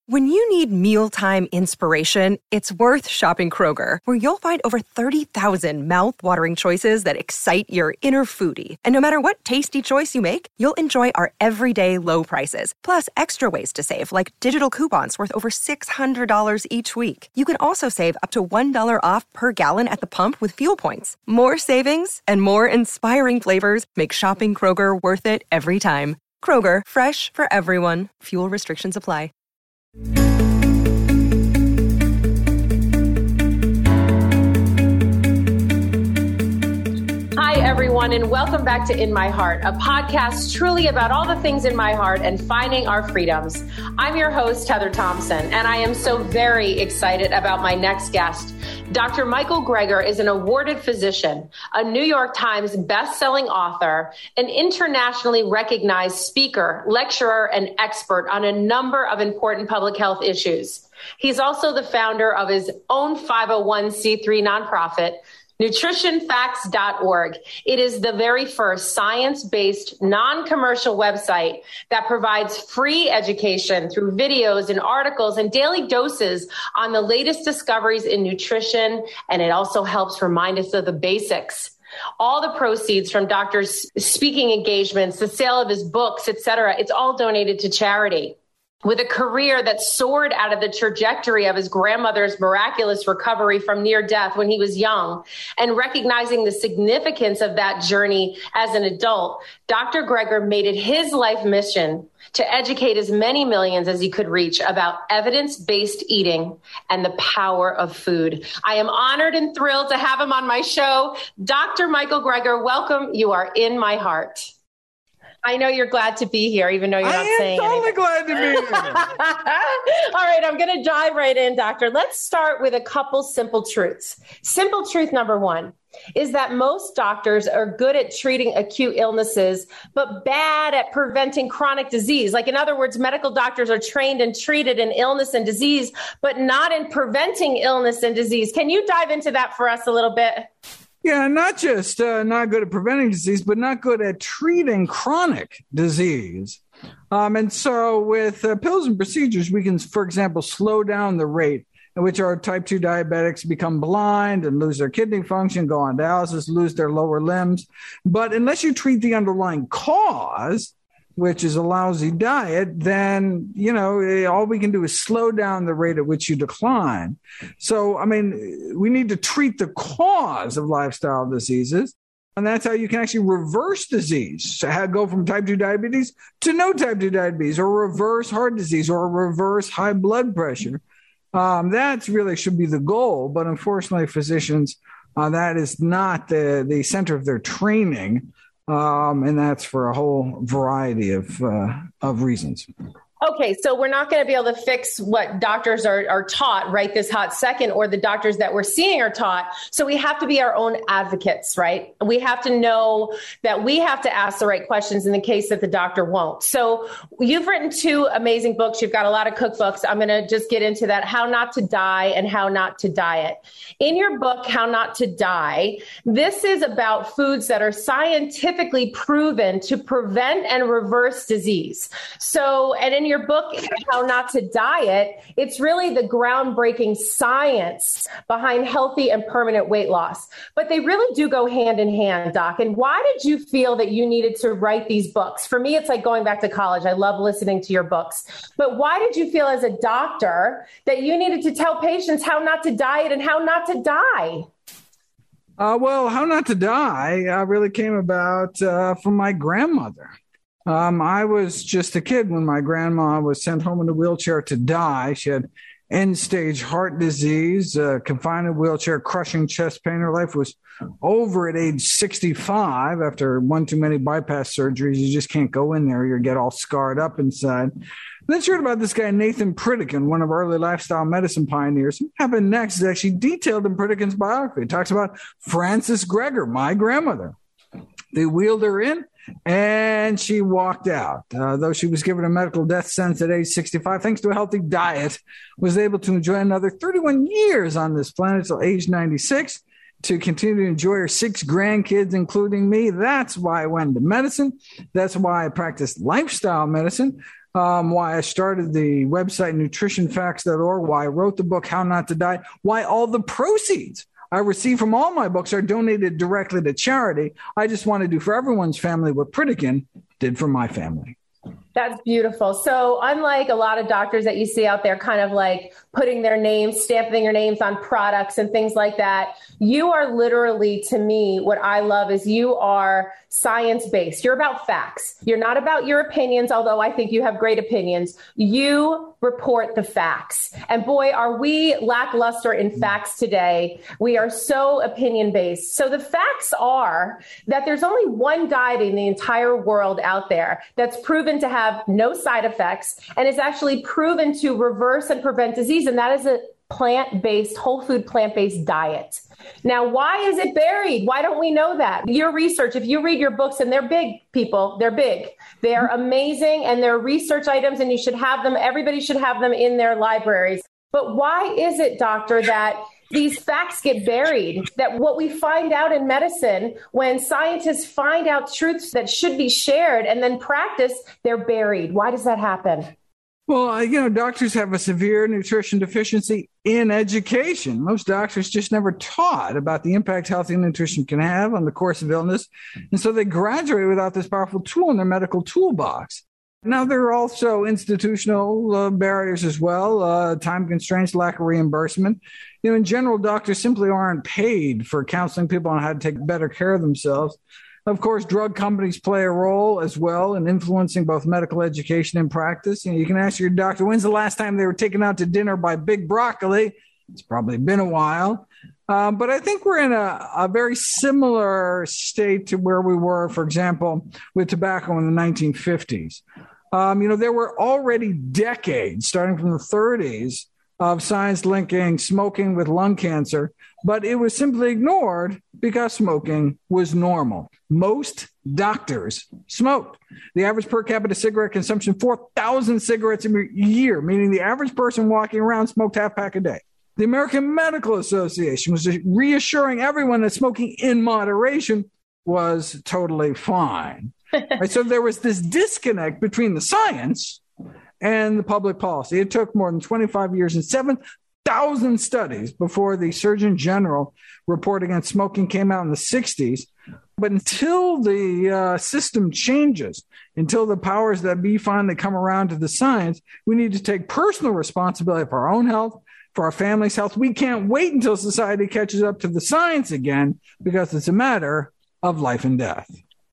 When you need mealtime inspiration, it's worth shopping Kroger, where you'll find over 30,000 mouth-watering choices that excite your inner foodie. And no matter what tasty choice you make, you'll enjoy our everyday low prices, plus extra ways to save, like digital coupons worth over $600 each week. You can also save up to $1 off per gallon at the pump with fuel points. More savings and more inspiring flavors make shopping Kroger worth it every time. Kroger, fresh for everyone. Fuel restrictions apply. Hi, everyone, and welcome back to In My Heart, a podcast truly about all the things in my heart and finding our freedoms. I'm your host, Heather Thompson, and I am so very excited about my next guest. Dr. Michael Greger is an awarded physician, a New York Times best-selling author, an internationally recognized speaker, lecturer, and expert on a number of important public health issues. He's also the founder of his own 501c3 nonprofit, nutritionfacts.org. It is the very first science-based, non-commercial website that provides free education through videos and articles and daily doses on the latest discoveries in nutrition, and it also helps remind us of the basics. All the proceeds from doctors' speaking engagements, the sale of his books, etc., it's all donated to charity. With a career that soared out of the trajectory of his grandmother's miraculous recovery from near death when he was young, and recognizing the significance of that journey as an adult, Dr. Greger made it his life mission to educate as many millions as he could reach about evidence-based eating and the power of food. I am honored and thrilled to have him on my show. Dr. Michael Greger, welcome. You are in my heart. I know you're glad to be here, even though you're not saying anything. I'm totally glad to be here. All right, I'm going to dive right in, doctor. Let's start with a couple simple truths. Simple truth number one is that most doctors are good at treating acute illnesses, but bad at preventing chronic disease. Like, in other words, medical doctors are trained and treated in illness and disease, but not in preventing illness and disease. Can you dive into that for us a little bit? Yeah, not just not good at preventing disease, but not good at treating chronic disease. And so with pills and procedures, we can, for example, slow down the rate at which our type 2 diabetics become blind and lose their kidney function, go on dialysis, lose their lower limbs. But unless you treat the underlying cause, which is a lousy diet, then, all we can do is slow down the rate at which you decline. So, we need to treat the cause of lifestyle diseases. And that's how you can actually reverse disease. So go from type 2 diabetes to no type 2 diabetes, or reverse heart disease, or reverse high blood pressure. That really should be the goal. But unfortunately, physicians, that is not the center of their training. And that's for a whole variety of reasons. Okay, so we're not going to be able to fix what doctors are taught right this hot second, or the doctors that we're seeing are taught. So we have to be our own advocates, right? We have to know that we have to ask the right questions in the case that the doctor won't. So you've written 2 amazing books. You've got a lot of cookbooks. I'm going to just get into that: How Not to Die and How Not to Diet. In your book, How Not to Die, this is about foods that are scientifically proven to prevent and reverse disease. So, and in your book, How Not to Diet, it's really the groundbreaking science behind healthy and permanent weight loss. But they really do go hand in hand, Doc. And why did you feel that you needed to write these books? For me, it's like going back to college. I love listening to your books. But why did you feel as a doctor that you needed to tell patients how not to diet and how not to die? Well, How Not to Die really came about from my grandmother. I was just a kid when my grandma was sent home in a wheelchair to die. She had end-stage heart disease, confined in a wheelchair, crushing chest pain. Her life was over at age 65 after one too many bypass surgeries. You just can't go in there. You get all scarred up inside. And then she heard about this guy, Nathan Pritikin, one of early lifestyle medicine pioneers. What happened next is actually detailed in Pritikin's biography. It talks about Frances Greger, my grandmother. They wheeled her in, and she walked out. Though she was given a medical death sentence at age 65, thanks to a healthy diet, was able to enjoy another 31 years on this planet until age 96, to continue to enjoy her 6 grandkids, including me. That's why I went into medicine. That's why I practiced lifestyle medicine. why I started the website nutritionfacts.org, why I wrote the book, How Not to Die, why all the proceeds I receive from all my books are donated directly to charity. I just want to do for everyone's family what Pritikin did for my family. That's beautiful. So unlike a lot of doctors that you see out there kind of like putting their names, stamping their names on products and things like that, you are literally, to me, what I love is you are science-based. You're about facts. You're not about your opinions, although I think you have great opinions. You report the facts. And boy, are we lackluster in facts today. We are so opinion-based. So the facts are that there's only one diet in the entire world out there that's proven to have no side effects and is actually proven to reverse and prevent disease. And that is a plant-based, whole food, plant-based diet. Now, why is it buried? Why don't we know that? Your research, if you read your books, and they're big, people, they're big. They are amazing, and they're research items, and you should have them. Everybody should have them in their libraries. But why is it, doctor, that these facts get buried, that what we find out in medicine, when scientists find out truths that should be shared and then practiced, they're buried? Why does that happen? Well, doctors have a severe nutrition deficiency in education. Most doctors just never taught about the impact healthy nutrition can have on the course of illness. And so they graduate without this powerful tool in their medical toolbox. Now, there are also institutional barriers as well, time constraints, lack of reimbursement. In general, doctors simply aren't paid for counseling people on how to take better care of themselves. Of course, drug companies play a role as well in influencing both medical education and practice. You can ask your doctor, when's the last time they were taken out to dinner by Big Broccoli? It's probably been a while. But I think we're in a very similar state to where we were, for example, with tobacco in the 1950s. There were already decades, starting from the 30s, of science linking smoking with lung cancer, but it was simply ignored because smoking was normal. Most doctors smoked. The average per capita cigarette consumption, 4,000 cigarettes a year, meaning the average person walking around smoked half pack a day. The American Medical Association was reassuring everyone that smoking in moderation was totally fine. Right? So there was this disconnect between the science and the public policy. It took more than 25 years and 7,000 studies before the Surgeon General report against smoking came out in the 60s. But until the system changes, until the powers that be finally come around to the science, we need to take personal responsibility for our own health, for our family's health. We can't wait until society catches up to the science again, because it's a matter of life and death.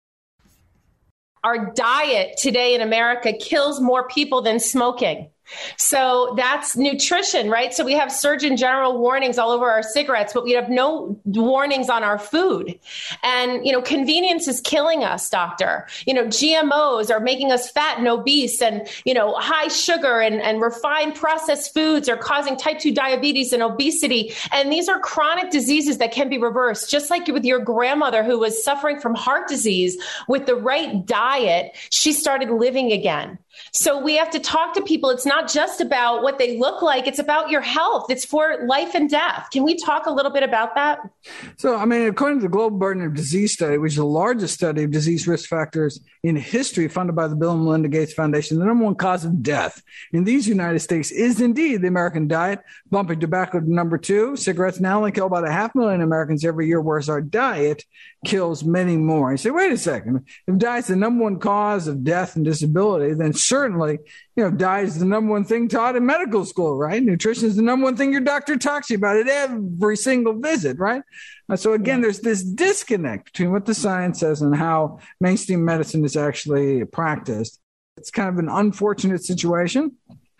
Our diet today in America kills more people than smoking. So that's nutrition, right? So we have Surgeon General warnings all over our cigarettes, but we have no warnings on our food. And, convenience is killing us, doctor. GMOs are making us fat and obese, and, high sugar and refined processed foods are causing type 2 diabetes and obesity. And these are chronic diseases that can be reversed, just like with your grandmother who was suffering from heart disease. With the right diet, she started living again. So we have to talk to people. It's not just about what they look like. It's about your health. It's for life and death. Can we talk a little bit about that? So, according to the Global Burden of Disease Study, which is the largest study of disease risk factors in history funded by the Bill and Melinda Gates Foundation, the number one cause of death in these United States is indeed the American diet, bumping tobacco to number 2. Cigarettes now only kill about 500,000 Americans every year, whereas our diet kills many more. You say, wait a second. If diet's the number one cause of death and disability, then certainly, diet is the number one thing taught in medical school, right? Nutrition is the number one thing your doctor talks to you about at every single visit, right? So again, there's this disconnect between what the science says and how mainstream medicine is actually practiced. It's kind of an unfortunate situation,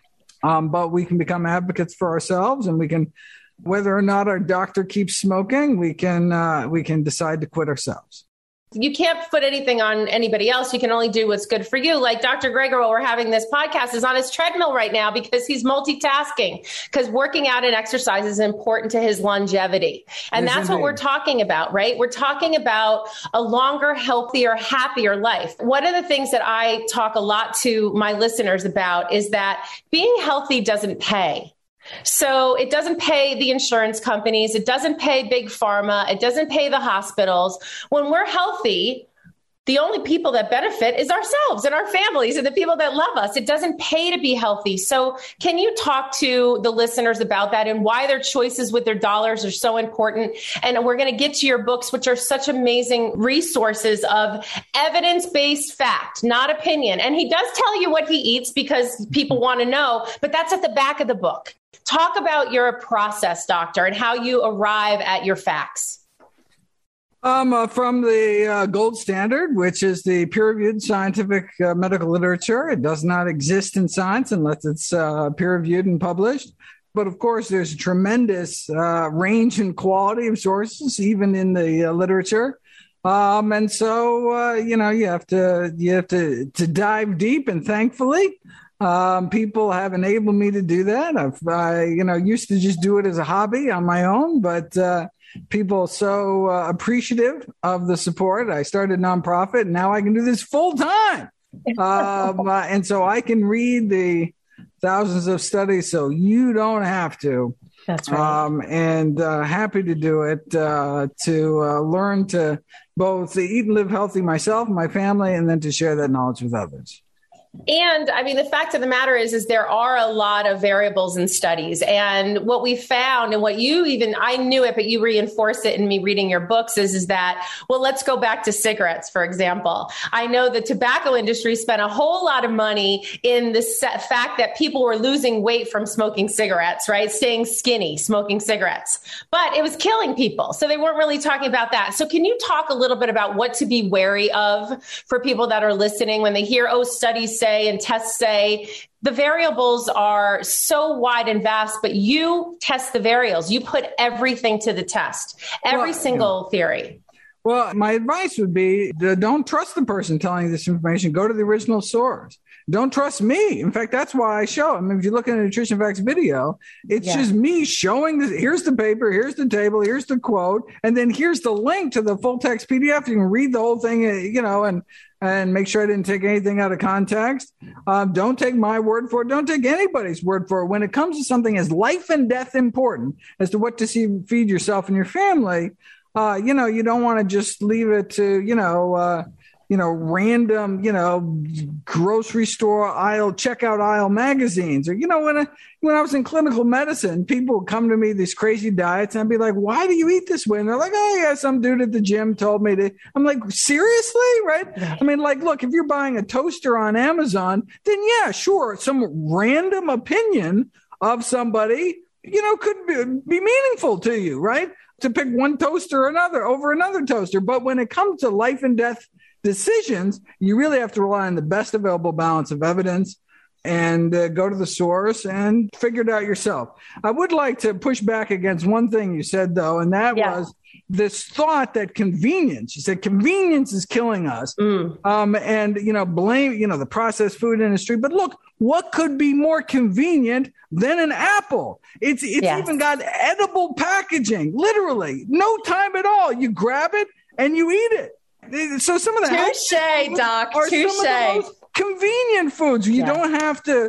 but we can become advocates for ourselves, and we can, whether or not our doctor keeps smoking, we can decide to quit ourselves. You can't put anything on anybody else. You can only do what's good for you. Like Dr. Greger, while we're having this podcast, is on his treadmill right now because he's multitasking, because working out and exercise is important to his longevity. And that's what we're talking about, right? We're talking about a longer, healthier, happier life. One of the things that I talk a lot to my listeners about is that being healthy doesn't pay. So it doesn't pay the insurance companies. It doesn't pay big pharma. It doesn't pay the hospitals. When we're healthy, the only people that benefit is ourselves and our families and the people that love us. It doesn't pay to be healthy. So can you talk to the listeners about that and why their choices with their dollars are so important? And we're going to get to your books, which are such amazing resources of evidence-based fact, not opinion. And he does tell you what he eats because people want to know, but that's at the back of the book. Talk about your process, doctor, and how you arrive at your facts. From the gold standard, which is the peer-reviewed scientific medical literature. It does not exist in science unless it's peer-reviewed and published. But of course, there's a tremendous range and quality of sources, even in the literature. And so, you have to dive deep. And thankfully, people have enabled me to do that. I used to just do it as a hobby on my own, but people so appreciative of the support. I started a nonprofit, and now I can do this full time. And so I can read the thousands of studies, so you don't have to. That's right. And happy to do it to learn to both eat and live healthy myself, my family, and then to share that knowledge with others. And I mean, the fact of the matter is there are a lot of variables in studies. And what we found, and what I knew it, but you reinforce it in me reading your books is that, well, let's go back to cigarettes, for example. I know the tobacco industry spent a whole lot of money in the fact that people were losing weight from smoking cigarettes, right? Staying skinny, smoking cigarettes, but it was killing people. So they weren't really talking about that. So can you talk a little bit about what to be wary of for people that are listening when they hear, studies say and tests say? The variables are so wide and vast, but you test the variables. You put everything to the test, every single theory. Well, my advice would be don't trust the person telling you this information. Go to the original source. Don't trust me. In fact, that's why I show. I mean, if you look at a Nutrition Facts video, it's just me showing this. Here's the paper, here's the table, here's the quote, and then here's the link to the full text PDF. You can read the whole thing, and make sure I didn't take anything out of context. Don't take my word for it. Don't take anybody's word for it. When it comes to something as life and death important as to what to feed yourself and your family, you don't want to just leave it to, random, grocery store checkout aisle magazines. Or, when I was in clinical medicine, people would come to me, these crazy diets, and I'd be like, why do you eat this way? And they're like, oh, yeah, some dude at the gym told me to. I'm like, seriously? Right? I mean, look, if you're buying a toaster on Amazon, then yeah, sure, some random opinion of somebody, could be meaningful to you, right? To pick one toaster or another over another toaster. But when it comes to life and death decisions, you really have to rely on the best available balance of evidence and go to the source and figure it out yourself. I would like to push back against one thing you said, though, and that was this thought that convenience, you said convenience is killing us, and, blame, the processed food industry. But look, what could be more convenient than an apple? It's even got edible packaging, literally, no time at all. You grab it and you eat it. So some of the touche, Doc, are some of the most convenient foods. You don't have to,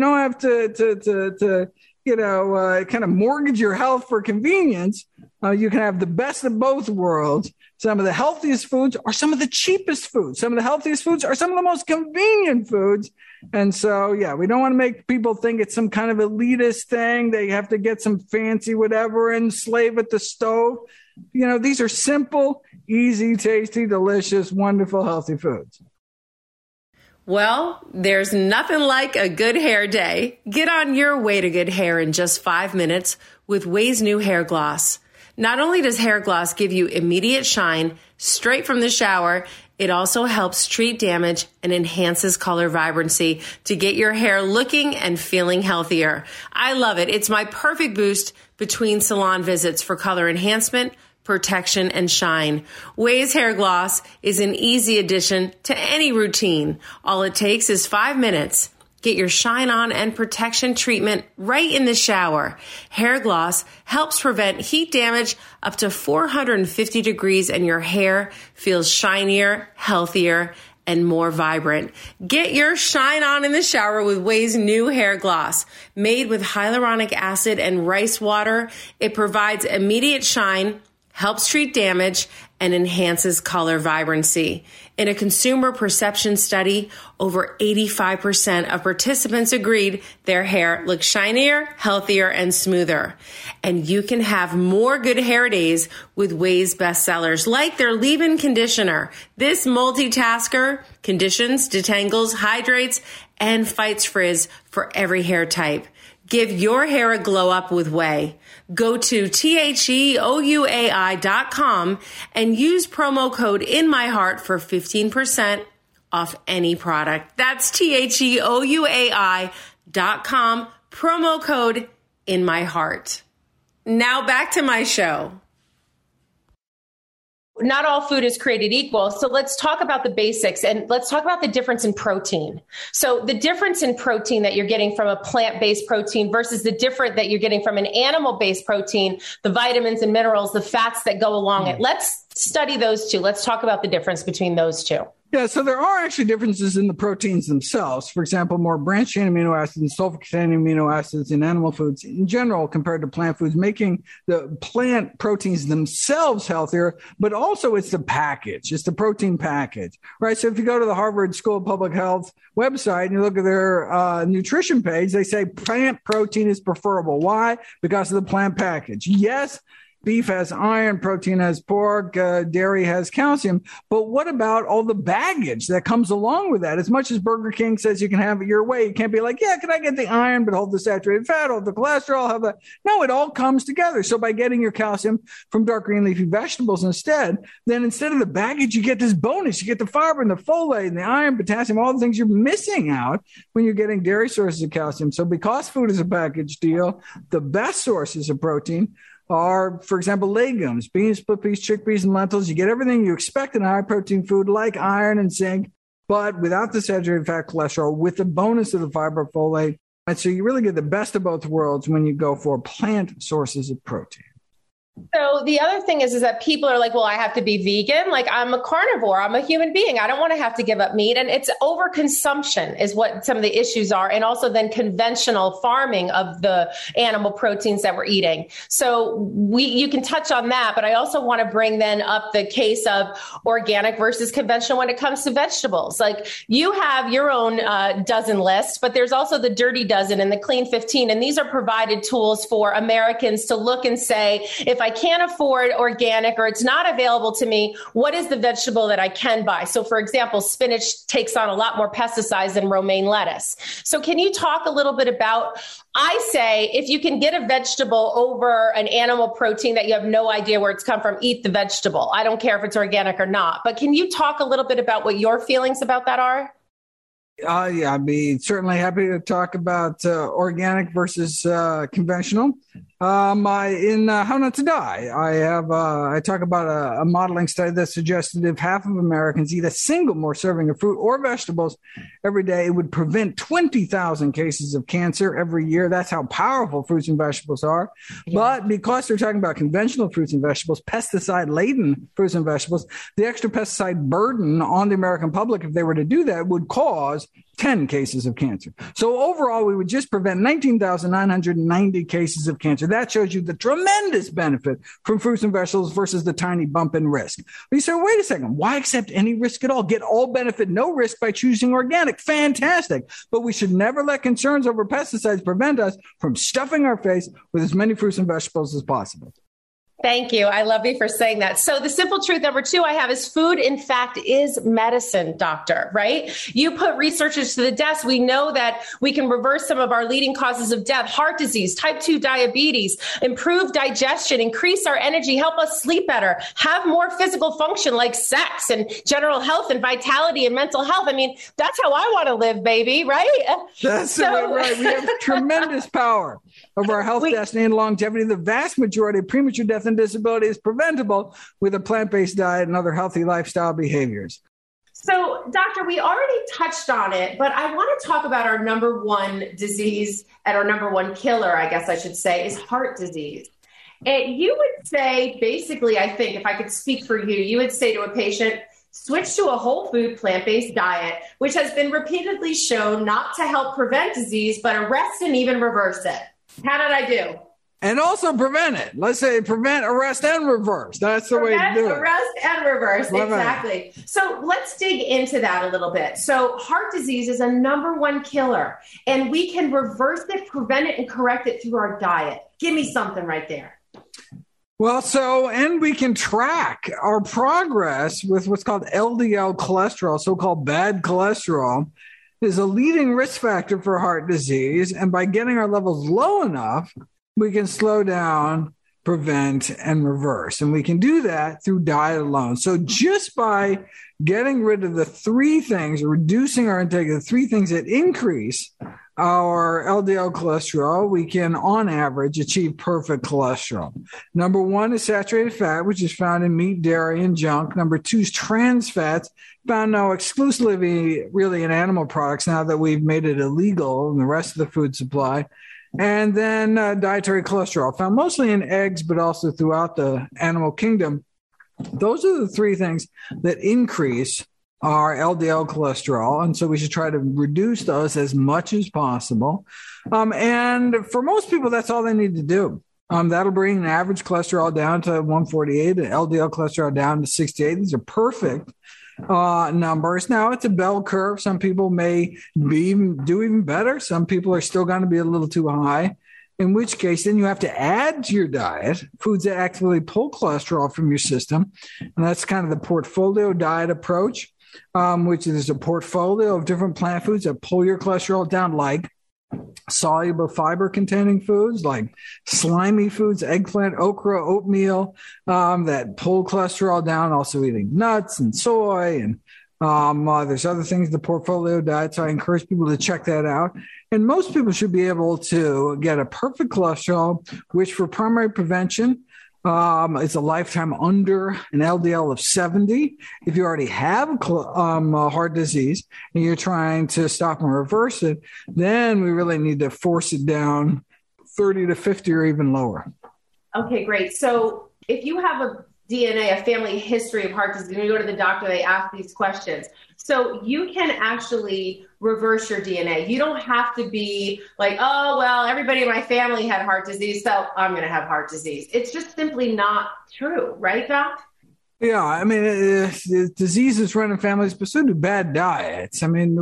kind of mortgage your health for convenience. You can have the best of both worlds. Some of the healthiest foods are some of the cheapest foods. Some of the healthiest foods are some of the most convenient foods. And so, we don't want to make people think it's some kind of elitist thing. They have to get some fancy whatever and slave at the stove. These are simple, easy, tasty, delicious, wonderful, healthy foods. Well, there's nothing like a good hair day. Get on your way to good hair in just 5 minutes with Ouai's new hair gloss. Not only does hair gloss give you immediate shine straight from the shower, it also helps treat damage and enhances color vibrancy to get your hair looking and feeling healthier. I love it. It's my perfect boost between salon visits for color enhancement, protection, and shine. Ouai's hair gloss is an easy addition to any routine. All it takes is 5 minutes. Get your shine on and protection treatment right in the shower. Hair gloss helps prevent heat damage up to 450 degrees, and your hair feels shinier, healthier, and more vibrant. Get your shine on in the shower with Ouai's new hair gloss. Made with hyaluronic acid and rice water, it provides immediate shine, helps treat damage, and enhances color vibrancy. In a consumer perception study, over 85% of participants agreed their hair looked shinier, healthier, and smoother. And you can have more good hair days with Ouai's bestsellers, like their leave-in conditioner. This multitasker conditions, detangles, hydrates, and fights frizz for every hair type. Give your hair a glow up with Ouai. Go to THEOUAI.com and use promo code INMyHeart for 15% off any product. That's THEOUAI.com, promo code INMyHeart. Now back to my show. Not all food is created equal. So let's talk about the basics and let's talk about the difference in protein. So the difference in protein that you're getting from a plant-based protein versus the different that you're getting from an animal-based protein, the vitamins and minerals, the fats that go along it. Let's study those two. Let's talk about the difference between those two. Yeah, so there are actually differences in the proteins themselves. For example, more branched-chain amino acids and sulfur-containing amino acids in animal foods in general compared to plant foods, making the plant proteins themselves healthier, but also it's the package. It's the protein package, right? So if you go to the Harvard School of Public Health website and you look at their nutrition page, they say plant protein is preferable. Why? Because of the plant package. Yes, beef has iron, protein has pork, dairy has calcium. But what about all the baggage that comes along with that? As much as Burger King says you can have it your way, you can't be like, yeah, can I get the iron, but hold the saturated fat, hold the cholesterol, have that. No, it all comes together. So by getting your calcium from dark green leafy vegetables instead, then instead of the baggage, you get this bonus. You get the fiber and the folate and the iron, potassium, all the things you're missing out when you're getting dairy sources of calcium. So because food is a package deal, the best sources of protein are, for example, legumes, beans, split peas, chickpeas, and lentils. You get everything you expect in a high-protein food like iron and zinc, but without the saturated fat cholesterol, with the bonus of the fiber folate. And so you really get the best of both worlds when you go for plant sources of protein. So the other thing is that people are like, well, I have to be vegan. Like I'm a carnivore. I'm a human being. I don't want to have to give up meat. And it's overconsumption is what some of the issues are. And also then conventional farming of the animal proteins that we're eating. So you can touch on that. But I also want to bring then up the case of organic versus conventional when it comes to vegetables. Like you have your own dozen list, but there's also the dirty dozen and the clean 15. And these are provided tools for Americans to look and say, if I can't afford organic or it's not available to me, what is the vegetable that I can buy? So for example, spinach takes on a lot more pesticides than romaine lettuce. So can you talk a little bit about, I say, if you can get a vegetable over an animal protein that you have no idea where it's come from, eat the vegetable. I don't care if it's organic or not. But can you talk a little bit about what your feelings about that are? Yeah, I'd be certainly happy to talk about organic versus conventional. In How Not to Die, I talk about a modeling study that suggested if half of Americans eat a single more serving of fruit or vegetables every day, it would prevent 20,000 cases of cancer every year. That's how powerful fruits and vegetables are. Yeah. But because we're talking about conventional fruits and vegetables, pesticide-laden fruits and vegetables, the extra pesticide burden on the American public, if they were to do that, would cause 10 cases of cancer. So overall, we would just prevent 19,990 cases of cancer. That shows you the tremendous benefit from fruits and vegetables versus the tiny bump in risk. But you say, wait a second, why accept any risk at all? Get all benefit, no risk by choosing organic. Fantastic. But we should never let concerns over pesticides prevent us from stuffing our face with as many fruits and vegetables as possible. Thank you. I love you for saying that. So the simple truth number 2 I have is food, in fact, is medicine, doctor, right? You put researchers to the desk. We know that we can reverse some of our leading causes of death, heart disease, type 2 diabetes, improve digestion, increase our energy, help us sleep better, have more physical function like sex and general health and vitality and mental health. I mean, that's how I want to live, baby, right? That's right. We have tremendous power over our health, destiny, and longevity. The vast majority of premature death and disability is preventable with a plant-based diet and other healthy lifestyle behaviors. So, doctor, we already touched on it, but I want to talk about our number one disease and our number one killer, I guess I should say, is heart disease. And you would say, basically, I think if I could speak for you, you would say to a patient, switch to a whole food plant-based diet, which has been repeatedly shown not to help prevent disease, but arrest and even reverse it. How did I do? And also prevent it. Let's say prevent, arrest, and reverse. That's the way to do it. Arrest and reverse. Exactly. So let's dig into that a little bit. So heart disease is a #1 killer, and we can reverse it, prevent it, and correct it through our diet. Give me something right there. Well, and we can track our progress with what's called LDL cholesterol, so-called bad cholesterol, is a leading risk factor for heart disease. And by getting our levels low enough, we can slow down, prevent, and reverse. And we can do that through diet alone. So just by getting rid of the 3 things, reducing our intake of the 3 things that increase our LDL cholesterol, we can, on average, achieve perfect cholesterol. #1 is saturated fat, which is found in meat, dairy, and junk. #2 is trans fats, found now exclusively really in animal products now that we've made it illegal in the rest of the food supply. And then dietary cholesterol, found mostly in eggs, but also throughout the animal kingdom. Those are the 3 things that increase our LDL cholesterol. And so we should try to reduce those as much as possible. And for most people, that's all they need to do. That'll bring the average cholesterol down to 148 and LDL cholesterol down to 68. These are perfect numbers. Now it's a bell curve. Some people may do even better. Some people are still going to be a little too high, in which case then you have to add to your diet foods that actively pull cholesterol from your system. And that's kind of the portfolio diet approach, which is a portfolio of different plant foods that pull your cholesterol down, like soluble fiber containing foods like slimy foods, eggplant, okra, oatmeal, that pull cholesterol down. Also eating nuts and soy, and there's other things in the portfolio diet. So I encourage people to check that out. And most people should be able to get a perfect cholesterol, which for primary prevention is a lifetime under an LDL of 70. If you already have heart disease and you're trying to stop and reverse it, then we really need to force it down 30 to 50 or even lower. Okay, great. So if you have a family history of heart disease, when you go to the doctor, they ask these questions. So you can actually reverse your DNA. You don't have to be like, oh, well, everybody in my family had heart disease, so I'm going to have heart disease. It's just simply not true. Right, Doc? Yeah, I mean, diseases run in families, but so do bad diets. I mean,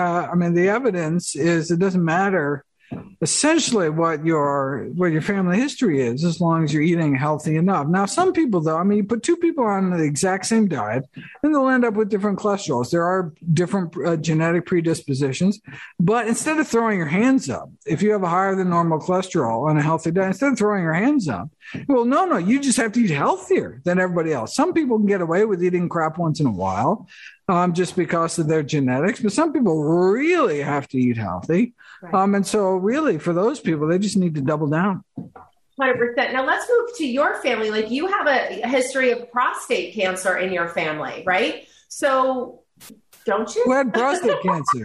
the evidence is it doesn't matter essentially what your family history is, as long as you're eating healthy enough. Now, some people, though, I mean, you put 2 people on the exact same diet, and they'll end up with different cholesterols. There are different genetic predispositions, but instead of throwing your hands up, if you have a higher than normal cholesterol on a healthy diet, instead of throwing your hands up, well, no, you just have to eat healthier than everybody else. Some people can get away with eating crap once in a while, just because of their genetics, but some people really have to eat healthy. Right. And so really for those people, they just need to double down. 100%. Now let's move to your family. Like you have a history of prostate cancer in your family, right? So don't you? Who had prostate cancer?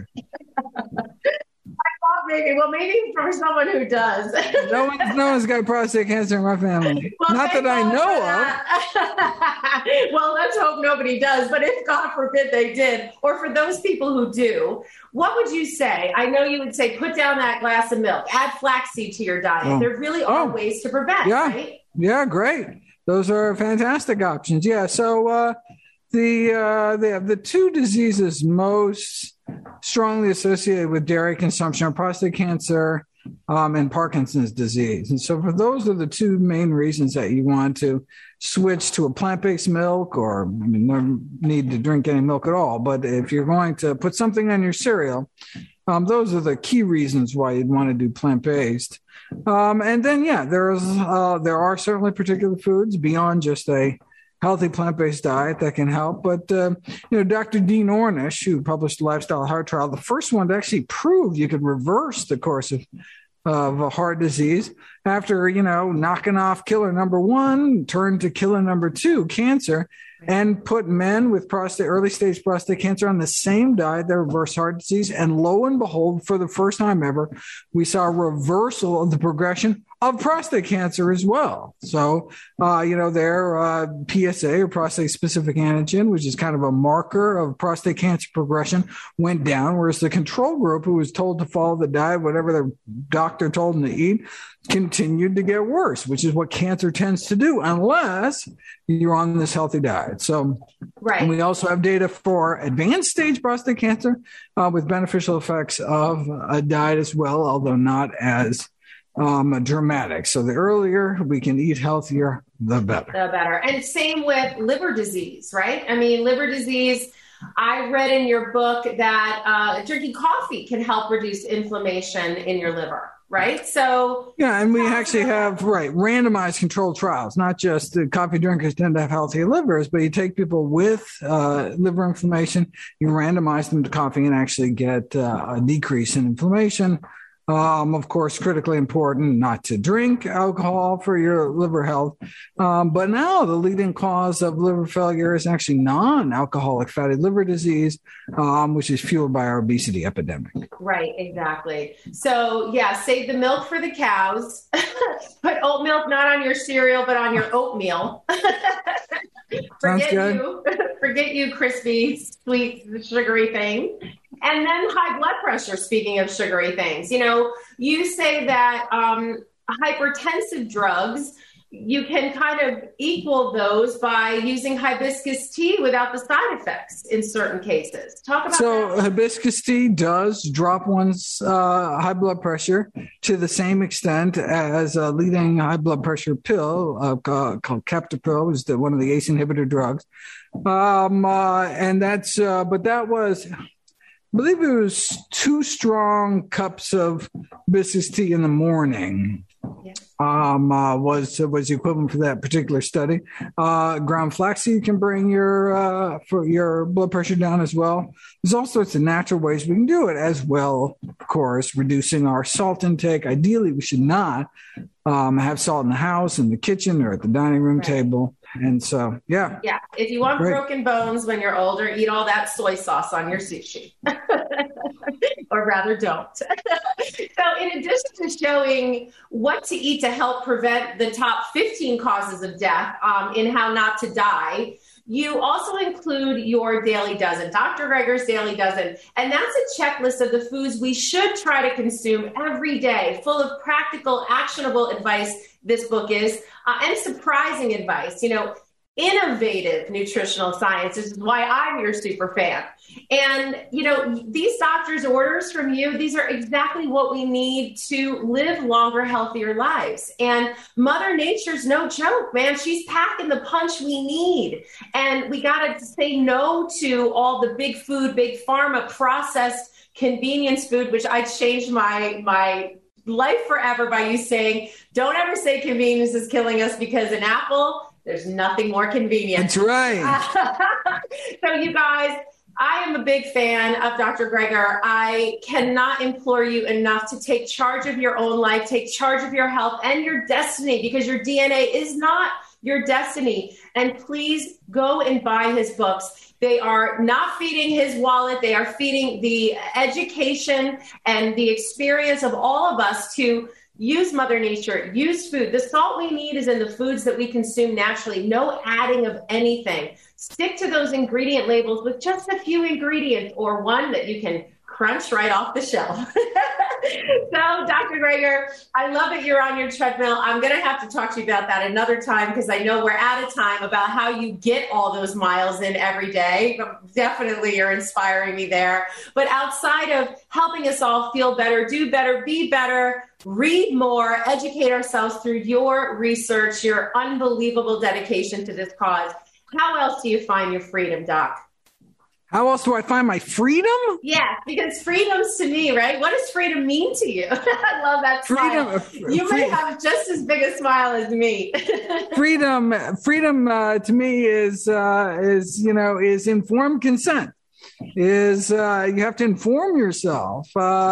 Maybe for someone who does. No one's got prostate cancer in my family. Well, not that I know of. Well, let's hope nobody does. But if God forbid they did, or for those people who do, what would you say? I know you would say, put down that glass of milk, add flaxseed to your diet. Oh. There really are ways to prevent, right? Yeah, great. Those are fantastic options. Yeah. So the 2 diseases most strongly associated with dairy consumption are prostate cancer and Parkinson's disease. And so for those are the 2 main reasons that you want to switch to a plant-based milk, or no need to drink any milk at all. But if you're going to put something on your cereal, those are the key reasons why you'd want to do plant-based. And then, there are certainly particular foods beyond just a healthy plant-based diet that can help. But, Dr. Dean Ornish, who published the Lifestyle Heart Trial, the first one to actually prove you could reverse the course of heart disease after, knocking off killer number 1, turned to killer number 2, cancer, and put men with early stage prostate cancer on the same diet that reversed heart disease. And lo and behold, for the first time ever, we saw a reversal of the progression of prostate cancer as well. So, their PSA, or prostate specific antigen, which is kind of a marker of prostate cancer progression, went down, whereas the control group, who was told to follow the diet, whatever the doctor told them to eat, continued to get worse, which is what cancer tends to do unless you're on this healthy diet. So, right. And we also have data for advanced stage prostate cancer with beneficial effects of a diet as well, although not as dramatic. So the earlier we can eat healthier, the better. The better. And same with liver disease, right? I mean, liver disease, I read in your book that drinking coffee can help reduce inflammation in your liver, right? So yeah, and we actually have randomized controlled trials, not just the coffee drinkers tend to have healthy livers, but you take people with liver inflammation, you randomize them to coffee and actually get a decrease in inflammation. Of course, critically important not to drink alcohol for your liver health. But now the leading cause of liver failure is actually non-alcoholic fatty liver disease, which is fueled by our obesity epidemic. Right, exactly. So yeah, save the milk for the cows. Put oat milk not on your cereal, but on your oatmeal. Forget you, crispy, sweet, sugary thing. And then high blood pressure, speaking of sugary things. You say that hypertensive drugs, you can kind of equal those by using hibiscus tea without the side effects in certain cases. Talk about that. Hibiscus tea does drop one's high blood pressure to the same extent as a leading high blood pressure pill called Captopril, is one of the ACE inhibitor drugs. And that's, but that was, I believe it was 2 strong cups of hibiscus tea in the morning. Yeah. Was the equivalent for that particular study. Ground flaxseed can bring for your blood pressure down as well. There's all sorts of natural ways we can do it, as well, of course, reducing our salt intake. Ideally, we should not have salt in the house, in the kitchen, or at the dining room table. And so, yeah. Yeah. If you want broken bones when you're older, eat all that soy sauce on your sushi. Or rather don't. So in addition to showing what to eat to help prevent the top 15 causes of death in How Not to Die, you also include your Daily Dozen, Dr. Greger's Daily Dozen. And that's a checklist of the foods we should try to consume every day, full of practical, actionable advice, this book is, and surprising advice. Innovative nutritional science. This is why I'm your super fan. And, these doctors' orders from you, these are exactly what we need to live longer, healthier lives. And Mother Nature's no joke, man. She's packing the punch we need. And we got to say no to all the big food, big pharma, processed convenience food, which I changed my life forever by you saying, don't ever say convenience is killing us, because an apple, there's nothing more convenient. That's right. So you guys, I am a big fan of Dr. Greger. I cannot implore you enough to take charge of your own life, take charge of your health and your destiny, because your DNA is not your destiny. And please go and buy his books. They are not feeding his wallet. They are feeding the education and the experience of all of us to use Mother Nature, use food. The salt we need is in the foods that we consume naturally. No adding of anything. Stick to those ingredient labels with just a few ingredients, or one that you can crunch right off the shelf. So, Dr. Greger, I love that you're on your treadmill. I'm going to have to talk to you about that another time, because I know we're out of time, about how you get all those miles in every day. Definitely, you're inspiring me there. But outside of helping us all feel better, do better, be better, read more, educate ourselves through your research, your unbelievable dedication to this cause, how else do you find your freedom, Doc? How else do I find my freedom? Yeah, because freedom's to me, right? What does freedom mean to you? I love that smile. You may have just as big a smile as me. Freedom to me is informed consent. is you have to inform yourself.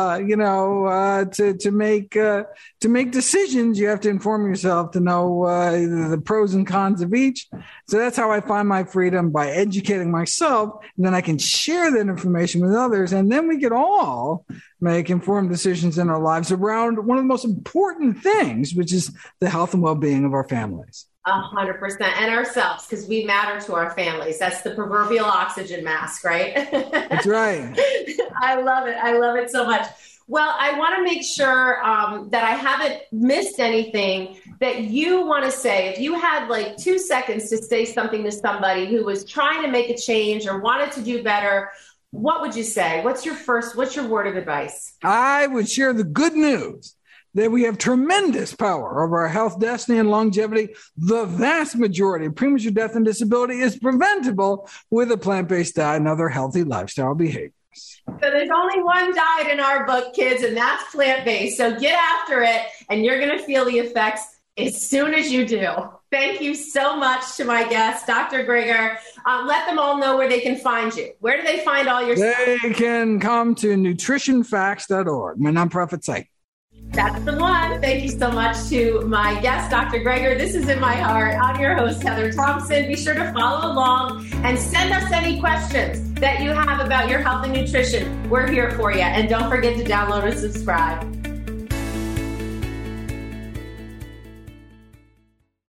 To make decisions, you have to inform yourself to know the pros and cons of each. So that's how I find my freedom, by educating myself, and then I can share that information with others, and then we can all make informed decisions in our lives around one of the most important things, which is the health and well-being of our families. 100%. And ourselves, because we matter to our families. That's the proverbial oxygen mask, right? That's right. I love it. I love it so much. Well, I want to make sure that I haven't missed anything that you want to say. If you had like 2 seconds to say something to somebody who was trying to make a change or wanted to do better, what would you say? What's your word of advice? I would share the good news that we have tremendous power over our health, destiny, and longevity. The vast majority of premature death and disability is preventable with a plant-based diet and other healthy lifestyle behaviors. So there's only one diet in our book, kids, and that's plant-based. So get after it, and you're going to feel the effects as soon as you do. Thank you so much to my guest, Dr. Grigger. Let them all know where they can find you. Where do they find all your stuff? They can come to nutritionfacts.org, my nonprofit site. That's the one. Thank you so much to my guest, Dr. Grigger. This is In My Heart. I'm your host, Heather Thompson. Be sure to follow along and send us any questions that you have about your health and nutrition. We're here for you. And don't forget to download and subscribe.